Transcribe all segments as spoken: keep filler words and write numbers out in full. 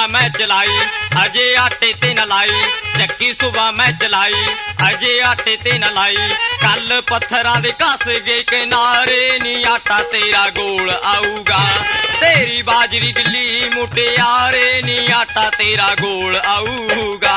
मैं चलाई अजे आटे ते न लाई चक्की सुबह मैं चलाई अजे आटे ते न लाई कल पत्थरां दे घस गए किनारे नी आटा तेरा गोल आऊगा तेरी बाजरी गिल्ली मुटियारे नी आटा तेरा गोल आऊगा।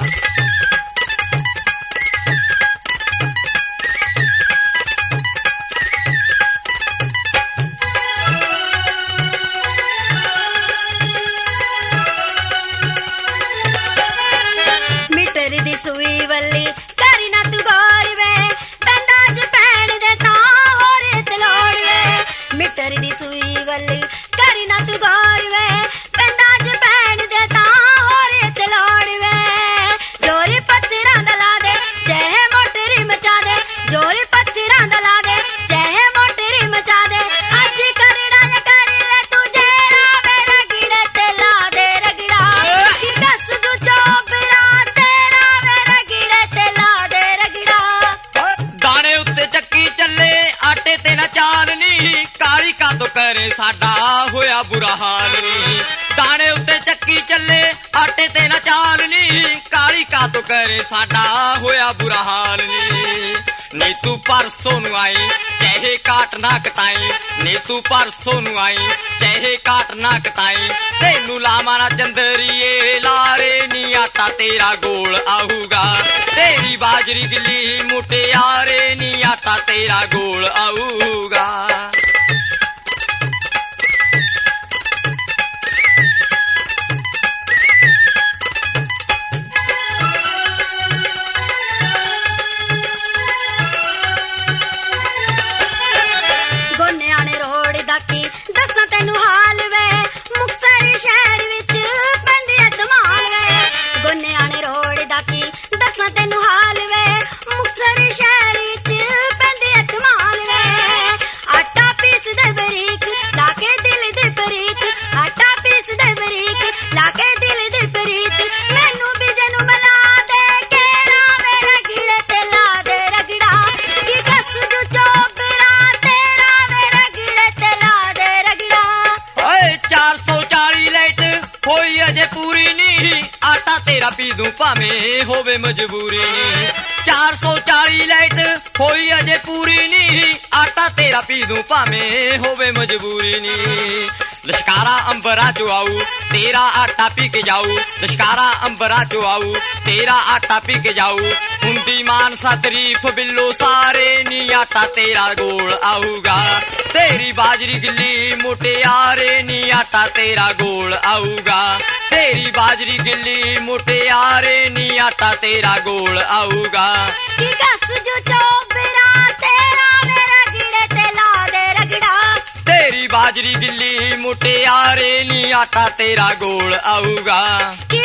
दी सुई वल्ली करी ना तू गौर वे तंदाज पैण दे तां होर तलोड़ वे मिटर दी सुई वल्ली करी ना तू गौर वे तंदाज पैण दे तां होर तलोड़ वे जोर पत्थरां दा ला दे चाहे मोटरी मचा दे जोर पत्थरां दा ला दे चाहे मोटरी मचा दे अज करड़ा या कर ले तू जेड़ा मेरा गिड़े ते ला दे रगड़ा की दस तू चोपड़ा आटे ते ना चाल नी काली का तो करे साडा होया बुरा हाल नी दाने उत्ते चक्की चले आटे ते ना चाल नी काली का तो करे साडा होया बुरा हाल नी नी तू परसों नू आई चाहे काट ना कटाई नी तू परसों नू आई चाहे काट ना कटाई तेनू लामा ना चंदरिए लारे नी आटा तेरा गोल आऊगा तेरी बाजरी गिल्ली मुटियारे नी आटा तेरा गोल आऊगा। गोन्याने रोड दाकी दसा तेनू हाल वे मुक्तसर शहर विच पैंदी धमाल वे गोन्याने रोड दाकी दसा तेनू हाल वे मुक्तसर शहर विच पैंदी धमाल वे आटा पीस दे बरीक लाके दिल दे बरीक आटा पीस दे बरीक लाके दिल दे बरीक मैनू भी जनू मिला दे केड़ा मेरा गिड़े ते ला दे रगड़ा की दस जू चोपड़ा तेरा मेरा गिड़े ते ला दे रगड़ा ओए चार सौ चाली लाइट होई अजे पूरी नी आटा तेरा पी दूं भावें होवे मजबूरी नी चार सौ चाली लाइट होई अजे पूरी नी आटा तेरा पी दूं भावें होवे मजबूरी नी लश्कारा अंबरा चो आऊ तेरा आटा पी के जाऊ लश्कारा अंबरा चो आऊ तेरा आटा पी के जाऊ हुंदी मानसा तरीफ बिल्लो सारे नी आटा तेरा गोल आऊगा तेरी बाजरी गिल्ली मुटियारे नी आटा तेरा गोल आऊगा तेरी बाजरी गिल्ली मुटियारे नी आटा तेरा गोल आऊगा की दस जो चोपड़ा तेरा मेरा गिड़े ते ला दे रगड़ा तेरी बाजरी गिल्ली मुटियारे नी आटा तेरा गोल आऊगा।